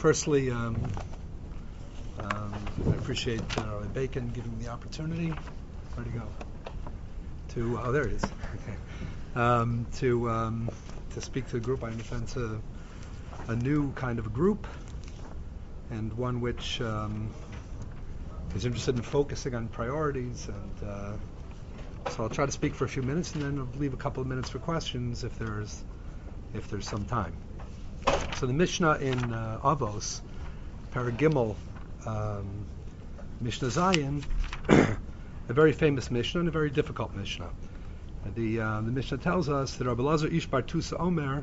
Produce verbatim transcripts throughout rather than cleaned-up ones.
firstly, um, um, I appreciate uh, Bacon giving me the opportunity. Where'd he go? To oh, there it is. Okay. Um, to um, to speak to the group. I understand it's a, a new kind of a group, and one which um, is interested in focusing on priorities. And uh, so I'll try to speak for a few minutes, and then I'll leave a couple of minutes for questions if there's if there's some time. So the Mishnah in uh, Avos, Paragimel, um, Mishnah Zayin, a very famous Mishnah and a very difficult Mishnah. And the uh, the Mishnah tells us that Rabbi Elazar Ish Bar Tusa Omer,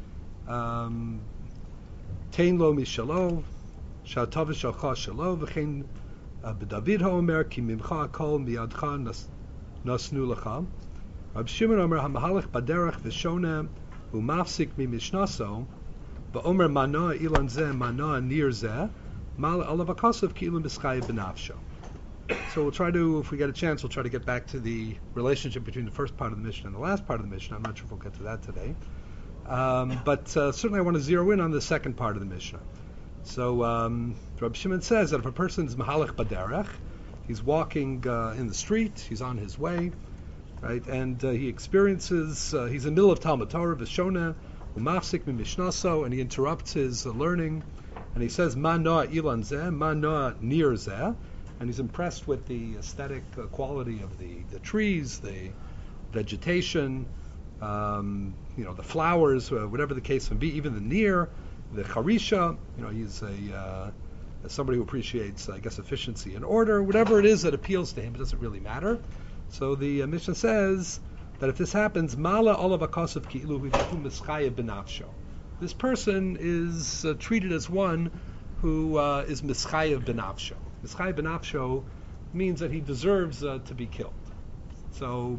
um, Tein lo mishalo, Sha'atav v'shalcha shalo, v'chein b'David ha'omer, ki mimcha kol miyadcha nasnu lecha. Rabbi Shimon Omer ha'mahalech baderech v'shona u'mafsik mi mishnaso, v'omer manoa ilan zeh manoa nir zeh, mal alav ha'kasav ki ilan b'schayim b'nafsho. So we'll try to, if we get a chance, we'll try to get back to the relationship between the first part of the Mishnah and the last part of the Mishnah. I'm not sure if we'll get to that today. Um, but uh, certainly I want to zero in on the second part of the Mishnah. So um, Rabbi Shimon says that if a person's mahalech baderech, he's walking uh, in the street, he's on his way, right, and uh, he experiences, uh, he's in the middle of Talmud Torah, v'shona, u'mafsik mi mishnaso, and he interrupts his uh, learning, and he says, ma noa ilan zeh, ma noa nir zeh, and he's impressed with the aesthetic uh, quality of the, the trees, the vegetation, um, you know, the flowers, uh, whatever the case may be, even the near, the charisha, you know, he's a uh, somebody who appreciates, I guess, efficiency and order, whatever it is that appeals to him, it doesn't really matter. So the uh, Mishnah says that if this happens, mala olav akasav ki'ilu hivahu mischayev b'nafsho. This person is uh, treated as one who uh, is mischayev b'nafsho. Mischayev b'nafsho means that he deserves uh, to be killed. So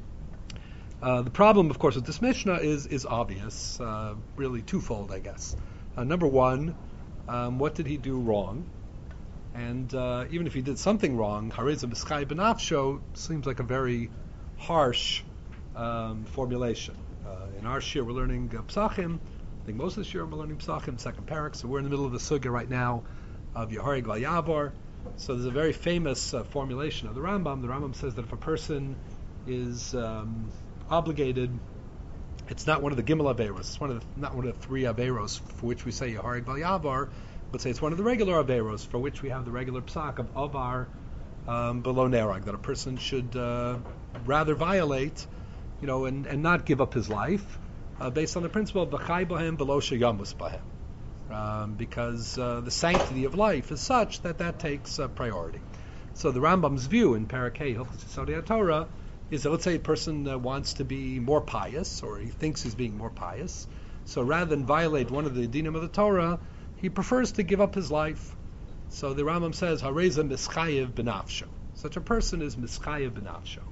uh, the problem, of course, with this Mishnah is is obvious, uh, really twofold, I guess. Uh, number one, um, what did he do wrong? And uh, even if he did something wrong, hareza mischayev b'nafsho seems like a very harsh um, formulation. Uh, in our shir, we're learning uh, Psachim. I think most of the shir we're learning Psachim, second parak. So we're in the middle of the sugya right now of Yehareg Vayavar. So there's a very famous uh, formulation of the Rambam. The Rambam says that if a person is um, obligated, it's not one of the Gimel Averos, it's one of the, not one of the three Averos for which we say Yehareg Vayavar, but say it's one of the regular Averos for which we have the regular psak of Avar um, below Nerag, that a person should uh, rather violate, you know, and, and not give up his life uh, based on the principle of B'chai Bahem below Sheyamus Bahem. Um, because uh, the sanctity of life is such that that takes uh, priority. So the Rambam's view in Parakeh Hilchos Yesodei Torah is that, let's say a person uh, wants to be more pious, or he thinks he's being more pious, so rather than violate one of the dinim of the Torah, he prefers to give up his life. So the Rambam says, Hareza mischayev b'nafsho. Such a person is mischayev b'nafsho.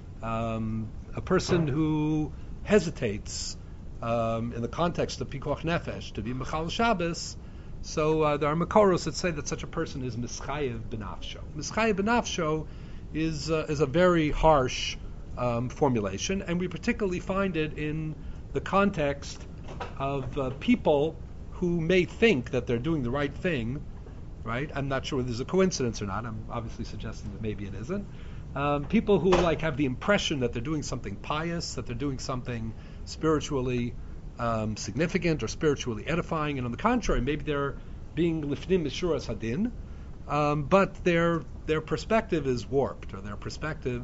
Um, a person who hesitates Um, in the context of Pikuach Nefesh, to be Mechal Shabbos, so uh, there are Makoros that say that such a person is Mischayev B'nafsho. Mischayev B'nafsho is, uh, is a very harsh um, formulation, and we particularly find it in the context of uh, people who may think that they're doing the right thing, right? I'm not sure whether there's a coincidence or not. I'm obviously suggesting that maybe it isn't. Um, people who like have the impression that they're doing something pious, that they're doing something spiritually um, significant or spiritually edifying, and on the contrary, maybe they're being lifnim mishuras hadin, um, but their their perspective is warped, or their perspective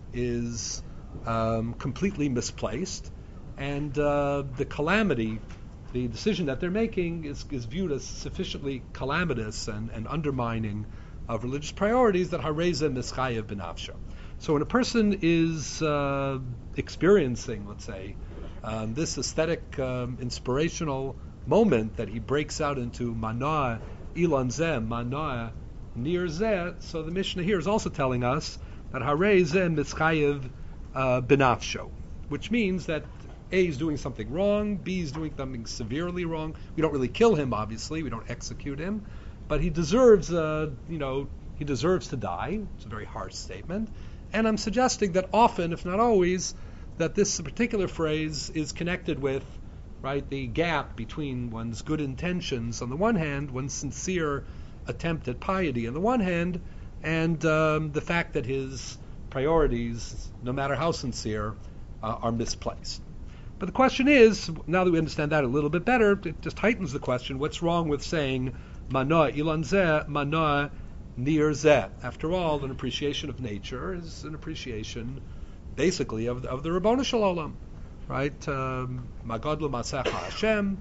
is um, completely misplaced, and uh, the calamity, the decision that they're making is, is viewed as sufficiently calamitous and, and undermining of religious priorities that hareza mischayev b'nafsho. So when a person is uh, experiencing, let's say, um, this aesthetic, um, inspirational moment that he breaks out into manoa ilan zeh, manoa nir zeh, so the Mishnah here is also telling us that hareza mischayev uh, b'nafsho, which means that A is doing something wrong, B is doing something severely wrong. We don't really kill him, obviously, we don't execute him, but he deserves, uh, you know, he deserves to die. It's a very harsh statement. And I'm suggesting that often, if not always, that this particular phrase is connected with right? The gap between one's good intentions on the one hand, one's sincere attempt at piety on the one hand, and um, the fact that his priorities, no matter how sincere, uh, are misplaced. But the question is, now that we understand that a little bit better, it just heightens the question, what's wrong with saying manoa ilan zeh, manoa nir zeh? After all, an appreciation of nature is an appreciation, basically, of, of the Ribono Shel Olam, right? Magadlu Masach Hashem,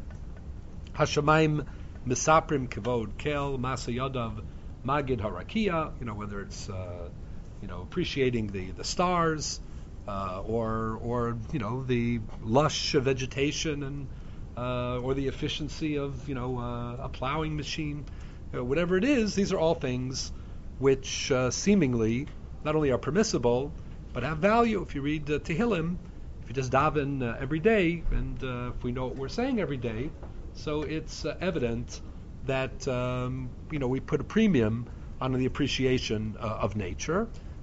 Hashemayim Misaprim Kavod Kel, Masa Yadav Magid Harakia, you know, whether it's, uh, you know, appreciating the, the stars, uh, or, or, you know, the lush vegetation, and, uh, or the efficiency of, you know, uh, a plowing machine, you know, whatever it is, these are all things which uh, seemingly not only are permissible, but have value. If you read uh, Tehillim, if you just daven uh, every day, and uh, if we know what we're saying every day, so it's uh, evident that um, you know we put a premium on the appreciation uh, of nature.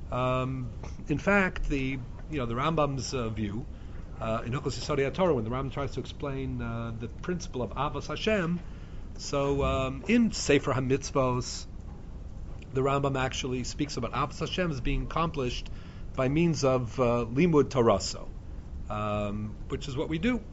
Um, in fact, the you know the Rambam's uh, view uh, in Hilchos Yesodei HaTorah, when the Rambam tries to explain uh, the principle of Avos Hashem, so um, in Sefer HaMitzvos, the Rambam actually speaks about Avos Hashem as being accomplished by means of uh, limud Toraso, um, which is what we do,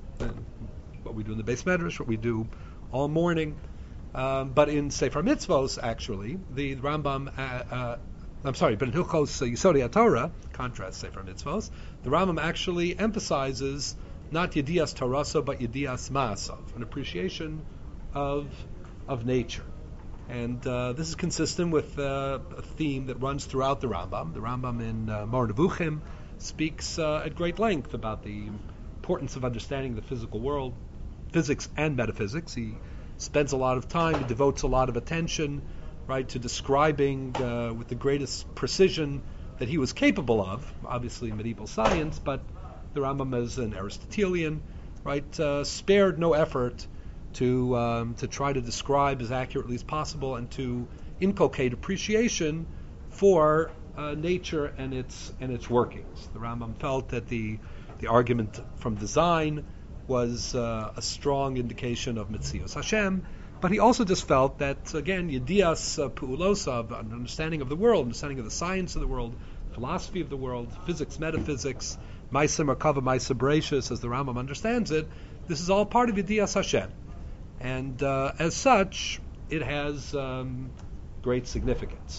what we do in the Beis Medrash, what we do all morning. Um, but in Sefer Mitzvos, actually, the Rambam, uh, uh, I'm sorry, but in Hilchos Yesodei HaTorah, contrast Sefer Mitzvos, the Rambam actually emphasizes not Yedias Toraso, but Yedias Ma'asav, an appreciation of of nature. And uh, this is consistent with uh, a theme that runs throughout the Rambam. The Rambam in uh, Moreh Nevuchim speaks uh, at great length about the importance of understanding the physical world, physics and metaphysics. He spends a lot of time, he devotes a lot of attention, right, to describing uh, with the greatest precision that he was capable of, obviously medieval science, but the Rambam as an Aristotelian, right, uh, spared no effort to um, to try to describe as accurately as possible and to inculcate appreciation for uh, nature and its and its workings. The Rambam felt that the the argument from design was uh, a strong indication of Metzios Hashem, but he also just felt that, again, Yedias uh, Pu'ulosav, an understanding of the world, understanding of the science of the world, philosophy of the world, physics, metaphysics, Maisa Merkava, Maisa Bereshis, as the Rambam understands it, this is all part of Yedias Hashem. And uh, as such, it has um, great significance.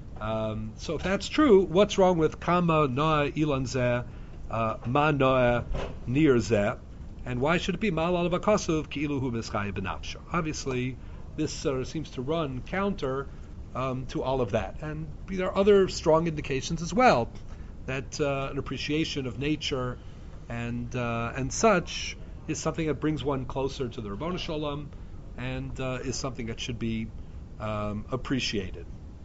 Um, so if that's true, what's wrong with Kama Noah Ilan Zeh, uh, Ma Noah Nir Zeh, and why should it be Ma'al Alav HaKasuv Ki'ilu Hu Mischai B'Nafsho? Obviously, this uh, seems to run counter um, to all of that. And there are other strong indications as well that uh, an appreciation of nature and uh, and such is something that brings one closer to the Ribono Shel Olam, and uh, is something that should be um, appreciated.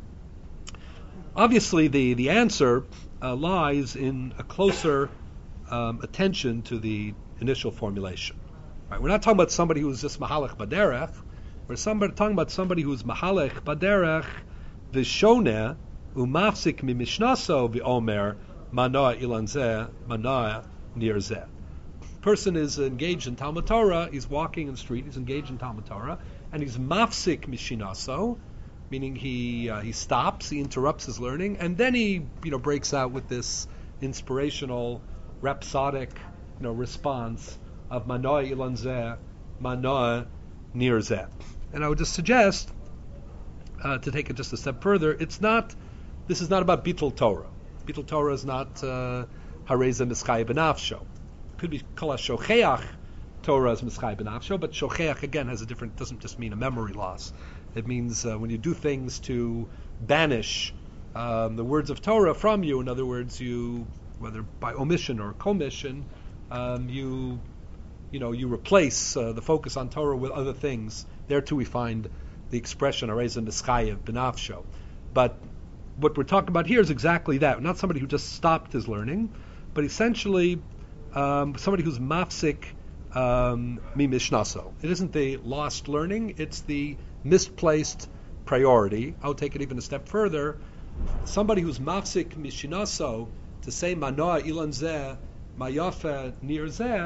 Obviously, the, the answer uh, lies in a closer um, attention to the initial formulation. Right? We're not talking about somebody who's just Mahalech Baderech. We're somebody, talking about somebody who's Mahalech Baderech V'shoneh Umafsik Mimishnaso V'omer Manoa Ilan Zeh Manoa Nir Zeh. Person is engaged in Talmud Torah, he's walking in the street, he's engaged in Talmud Torah, and he's mafsik mishinaso, meaning he uh, he stops, he interrupts his learning, and then he you know breaks out with this inspirational, rhapsodic you know response of Manoa Ilan Zeh, Manoa Nir Zeh. And I would just suggest uh, to take it just a step further. It's not. This is not about Bitul Torah. Bitul Torah is not Hareza Mischai B'Nafsho. Could be Kol HaShocheach Torah as Mischai B'Nafsho, but Shocheach again has a different, doesn't just mean a memory loss. It means uh, when you do things to banish um, the words of Torah from you, in other words, you, whether by omission or commission, um, you you know, you replace uh, the focus on Torah with other things. There too we find the expression Hareza Mischai B'Nafsho. But what we're talking about here is exactly that. Not somebody who just stopped his learning, but essentially Um, somebody who's mafsik um, mi mishnaso. It isn't the lost learning, it's the misplaced priority. I'll take it even a step further. Somebody who's mafsik mishnaso, to say manoa ilan zeh, mayafe nir zeh,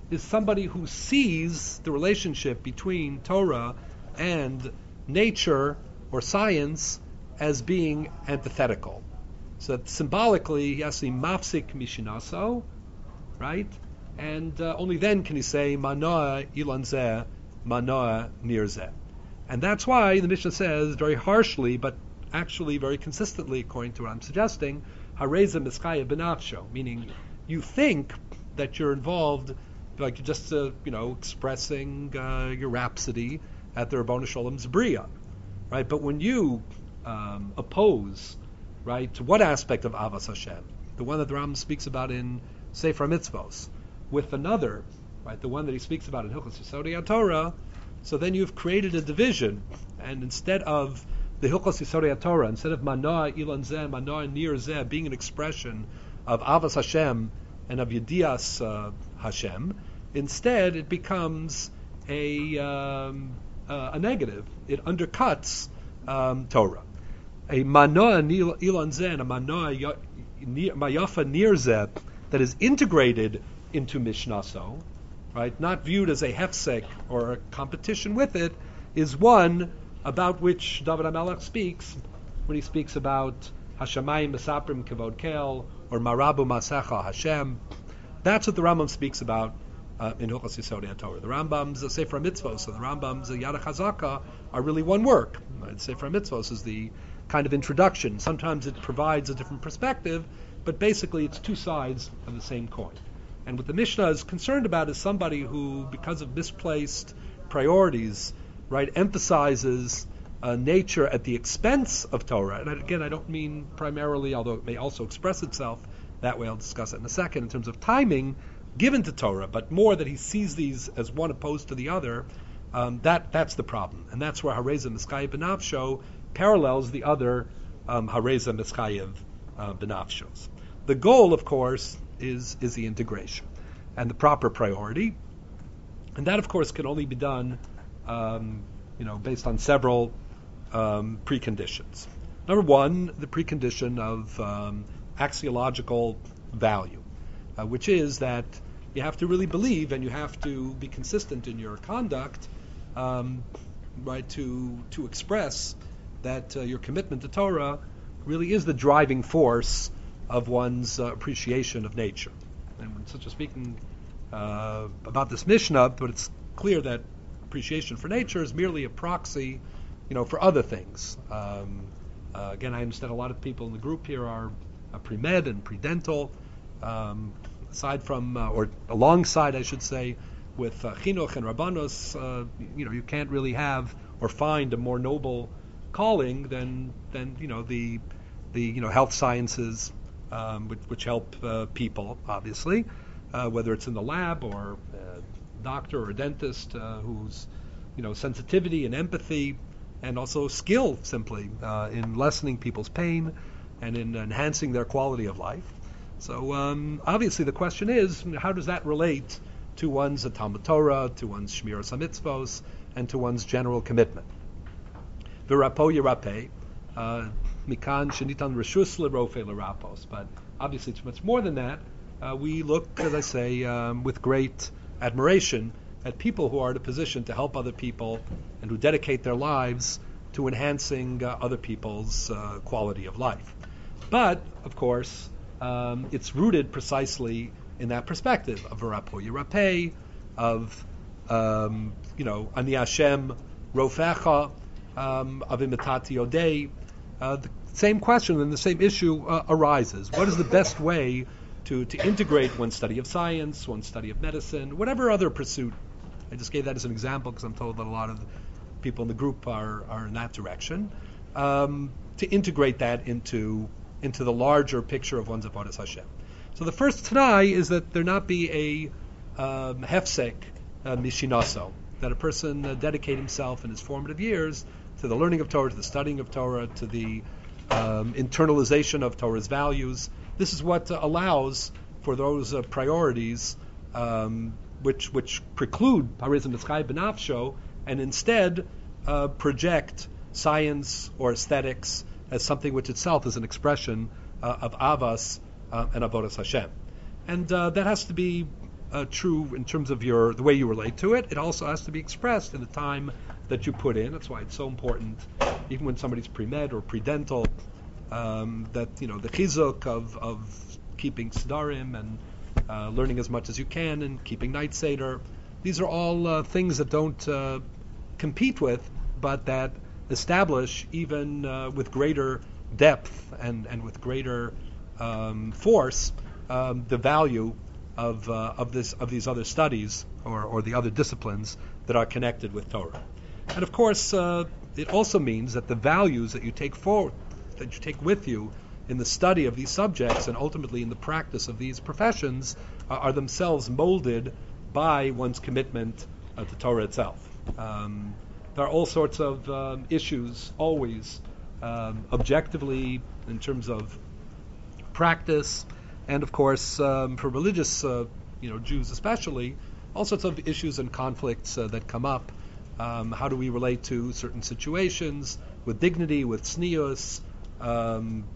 is somebody who sees the relationship between Torah and nature or science as being antithetical. So that symbolically he has to be mafsik mishinaso, right? And uh, only then can he say manoa ilan zeh, manoa nir zeh. And that's why the Mishnah says very harshly, but actually very consistently, according to what I'm suggesting, hareza miskaya benafsho, meaning you think that you're involved, like you're just uh, you know expressing uh, your rhapsody at the Rabbanu Shalom's bria, right? But when you um, oppose, right, to what aspect of Avas Hashem, the one that the Rambam speaks about in Sefer Mitzvos, with another, right, the one that he speaks about in Hilchos Yesodei HaTorah, so then you've created a division, and instead of the Hilchos Yesodei HaTorah, instead of Manoa Ilan Zeh, Manoa Nir Zeh being an expression of Avas Hashem and of Yedias uh, Hashem, instead it becomes a um, uh, a negative. It undercuts um, Torah. A Manoa Ilan Zeh and a Manoa Mayafa Nir Zeh that is integrated into Mishnaso, right, not viewed as a hefsek or a competition with it, is one about which David HaMelech speaks when he speaks about Hashemayim Mesaprim Kevod Kel or Marabu Masecha Hashem. That's what the Rambam speaks about uh, in Hilchos Yesodei HaTorah. The Rambam's uh, Sefer HaMitzvos and the Rambam's uh, Yad HaChazaka are really one work. Right? Sefer HaMitzvos is the kind of introduction. Sometimes it provides a different perspective, but basically it's two sides of the same coin. And what the Mishnah is concerned about is somebody who, because of misplaced priorities, right, emphasizes uh, nature at the expense of Torah. And again, I don't mean primarily, although it may also express itself that way, I'll discuss it in a second, in terms of timing given to Torah, but more that he sees these as one opposed to the other. Um, that that's the problem. And that's where Hareza Miskayev Benafsho parallels the other um, Hareza Miskayev uh, Benafshos. The goal, of course, is is the integration and the proper priority, and that, of course, can only be done, um, you know, based on several um, preconditions. Number one, the precondition of um, axiological value, uh, which is that you have to really believe and you have to be consistent in your conduct, um, right, to to express that uh, your commitment to Torah really is the driving force of one's uh, appreciation of nature. And when such a speaking uh, about this Mishnah, but it's clear that appreciation for nature is merely a proxy, you know, for other things. Um, uh, again, I understand a lot of people in the group here are uh, pre-med and pre-dental, um, aside from, uh, or alongside, I should say, with uh, chinuch and rabbanos. Uh, you know, you can't really have or find a more noble calling than than you know the the you know health sciences. Um, which, which help uh, people, obviously, uh, whether it's in the lab or a doctor or a dentist uh, whose, you know, sensitivity and empathy and also skill simply uh, in lessening people's pain and in enhancing their quality of life. So um, obviously the question is, how does that relate to one's Talmud Torah, to one's Shmiras HaMitzvos, and to one's general commitment? V'rapo yirapeh. Uh, Mikan shenitan reshus lerofe lerapos, but obviously it's much more than that. Uh, we look, as I say, um, with great admiration at people who are in a position to help other people and who dedicate their lives to enhancing uh, other people's uh, quality of life. But of course, um, it's rooted precisely in that perspective of v'rapo yirapeh, of um, you know ani Hashem rofecha, um, of imitati odei. Uh, the same question and the same issue uh, arises. What is the best way to, to integrate one's study of science, one's study of medicine, whatever other pursuit? I just gave that as an example because I'm told that a lot of people in the group are, are in that direction. Um, to integrate that into into the larger picture of one's avodas Hashem. So the first Tanai is that there not be a um, hefsek uh, mishinaso, that a person uh, dedicate himself in his formative years to the learning of Torah, to the studying of Torah, to the um, internalization of Torah's values. This is what uh, allows for those uh, priorities um, which which preclude Harizim Mitzchai Benafsho and instead uh, project science or aesthetics as something which itself is an expression uh, of Avas uh, and Avodas Hashem. And uh, that has to be uh, true in terms of your the way you relate to it. It also has to be expressed in the time that you put in. That's why it's so important, even when somebody's pre-med or pre-dental, um, that you know the chizuk of of keeping sedarim and uh, learning as much as you can and keeping night seder. These are all uh, things that don't uh, compete with, but that establish even uh, with greater depth and, and with greater um, force um, the value of uh, of this of these other studies or, or the other disciplines that are connected with Torah. And of course, uh, it also means that the values that you take forward, that you take with you in the study of these subjects and ultimately in the practice of these professions uh, are themselves molded by one's commitment uh, to Torah itself. Um, there are all sorts of um, issues always, um, objectively in terms of practice, and of course um, for religious, uh, you know, Jews especially, all sorts of issues and conflicts uh, that come up. Um, how do we relate to certain situations with dignity, with tznius, um,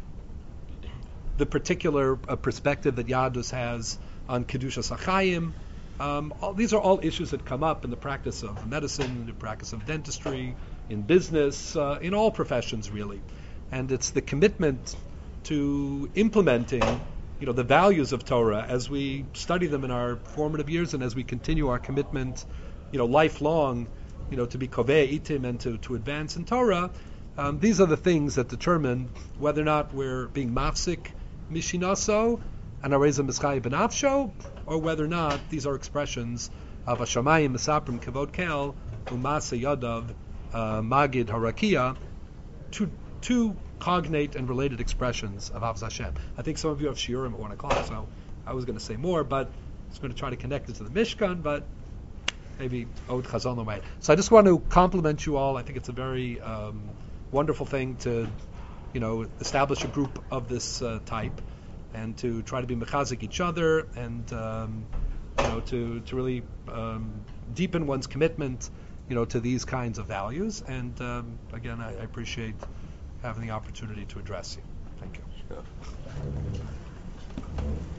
the particular uh, perspective that Yadus has on Kedushas HaChaim. Um, all, these are all issues that come up in the practice of medicine, in the practice of dentistry, in business, uh, in all professions really. And it's the commitment to implementing, you know, the values of Torah as we study them in our formative years and as we continue our commitment, you know, lifelong, you know, to be kovei itim and to, to advance in Torah. Um, these are the things that determine whether or not we're being mafsik mishinaso and areza mischai benafsho, or whether or not these are expressions of Hashamayim Mesaprim Kavod Kel Umasa Yadav uh, Magid Harakia, two two cognate and related expressions of Avos Hashem. I think some of you have shiurim at one o'clock, so I was going to say more, but I was going to try to connect it to the Mishkan, but maybe Od Chazon Lomayit. So I just want to compliment you all. I think it's a very um, wonderful thing to, you know, establish a group of this uh, type, and to try to be mechazik each other, and um, you know, to to really um, deepen one's commitment, you know, to these kinds of values. And um, again, I, I appreciate having the opportunity to address you. Thank you. Sure.